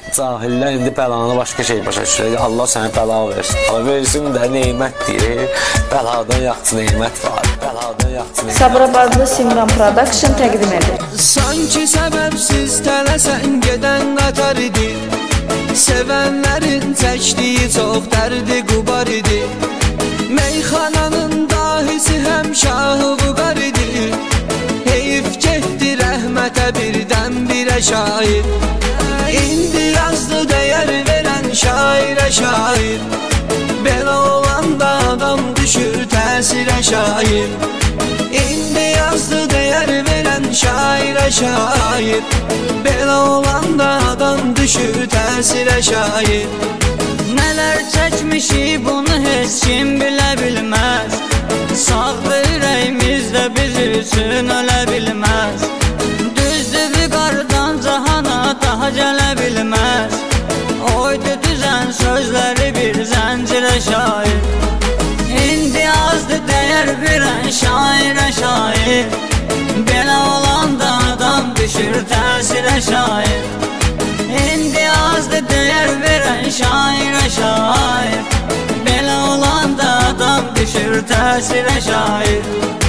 Cahillər indi bəlanı başqa şey başa düşürlər. Allah sənə bəla versin. Allah versin də nemətdir. Bəladan yaxşı nemət var. Bəladan yaxşı nemət. Sabirabadlı Simran Production təqdim edir. Sanki səbəbsiz tələsən gedən qatar idi. Sevənlərin çəkdiyi çox dərdi qubar idi. Meyxananın dahisi həmşahı vüqar idi. Heyif getdi rəhmətə birdən-birə şair. İndi yazdı dəyər verən şairə şair. Belə olanda adam düşür təsirə şair. İndi yazdı dəyər verən şairə şair. Belə olanda adam düşür təsirə şair. Nələr çəkmişik bunu heç kim bilə bilməz. Sağdır ürəyimizdə biz üçün ölə bilməz. Düzdür vüqardan cahana daha gələ bilməz. Oydu düzən sözləri bir zəncirə şair. İndi azdı dəyər verən şairə şair. Belə olanda adam düşür təsirə şair. İndi azdı dəyər verən şairə şair. Belə olanda adam düşür təsirə şair.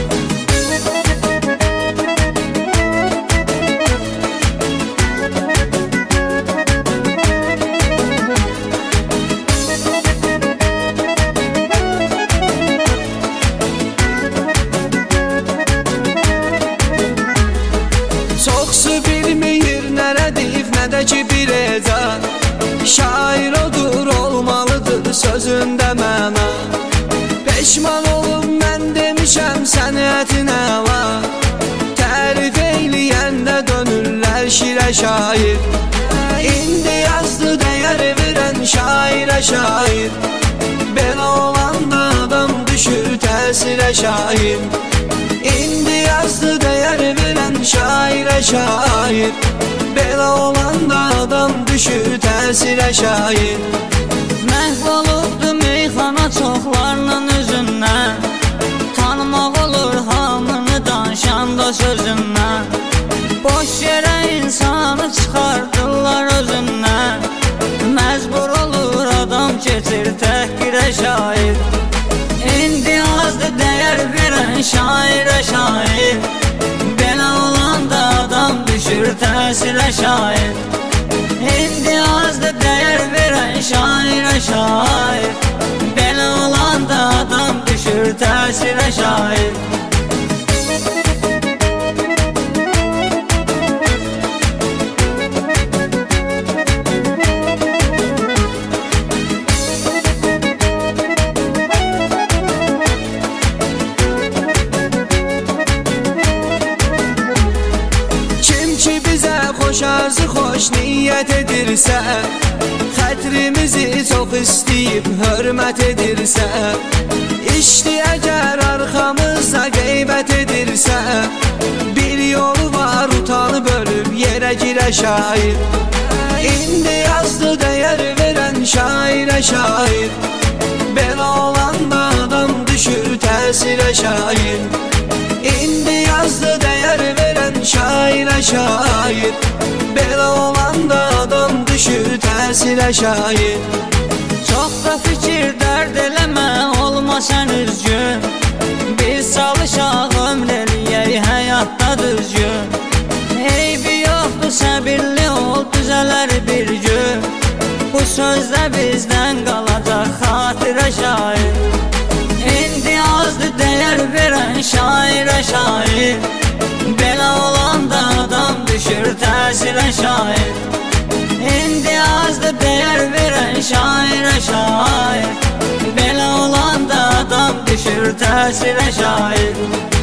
Çoxsu bilmir nərə deyib nədə ki bir ecad. Şair odur olmalıdır sözündə məna. Peşman olub mən demişəm sənətinə var. Tərif eyləyəndə dönürlər şirə şair. İndi yazdı dəyər verən şairə şair. Belə olanda adam düşür təsirə şair. İndi yazdı dəyər verən şairə şair. Belə olanda adam düşür təsirə şair. Məhv olubdu meyxana çoxlarının üzündən. Tanımaq olur hamını danışanda sözündən. Boş yerə insanı çıxardırlar özündən. Məcbur olur adam keçir təhqirə şair. İndi azdı dəyər verən şairə şair. Belə olanda adam düşür təsirə şair. İndi azdı dəyər verən şairə şair. Belə olanda adam düşür təsirə şair. Xoş arzu, xoş niyyət edirsə, xətrimizi çox istəyib hörmət edirsə, işdi əgər arxamızda qeybət edirsə, bir yolu var utanıb ölüb yerə girə şair. İndi yazdı dəyər verən şairə şair. Belə olanda adam düşür təsirə şair. İndi yazdı dəyər verən şairə şair. Belə olanda adam düşür təsirə şair. Çox da fikir dərd eləmə, olma sən üzgün. Biz çalışaq ömr eləyək həyatda düzgün. Eybi yoxdur səbirli ol, düzələr bir gün. Bu sözdə bizdən qalacaq xatirə şair. İndi azdı dəyər verən şairə şair. Belə olanda adam düşür təsirə şair. İndi azdı dəyər verən şairə şair. Belə olanda adam düşür təsirə şair.